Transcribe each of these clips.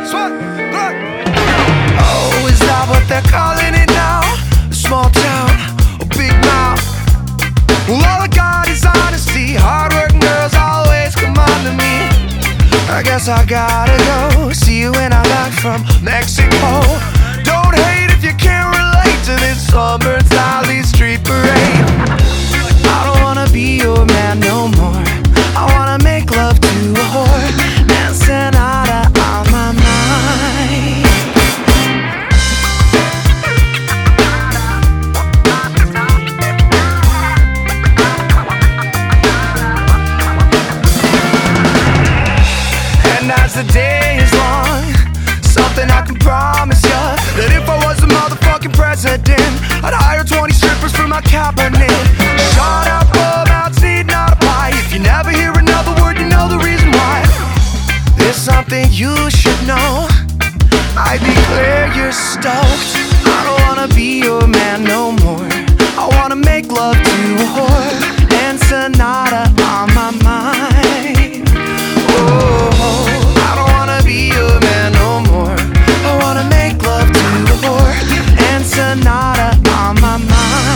Oh, is that what they're calling it now? A small town, a big mouth. Well, all I got is honesty. Hard-working girls always come on to me. I guess I gotta go. See you when I'm back from Mexico. Don't hate if you can't relate to this Sunburned Sally Street Parade. I don't wanna be your man no more. I wanna make love to a whore. Ensenada on my mind. And as the day is long, something I can promise ya, that if I was the motherfucking president, I'd hire 20 strippers for my cabinet. Shut up about need not apply. If you never hear another word, you know the reason why. There's something you should know. I declare you're stoked. I don't wanna be your man no more. I wanna make love to a whore. Ensenada on my mind. Oh, I don't wanna be your man no more. I wanna make love to a whore. Ensenada on my mind.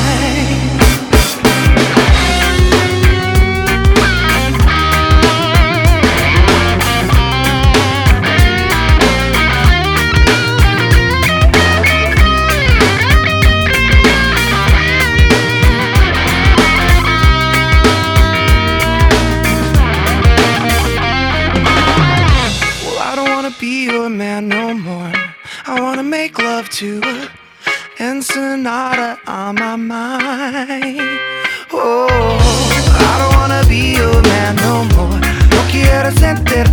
Be your man no more. I wanna make love to a Ensenada on my mind. Oh, I don't wanna be your man no more. No quiero sentir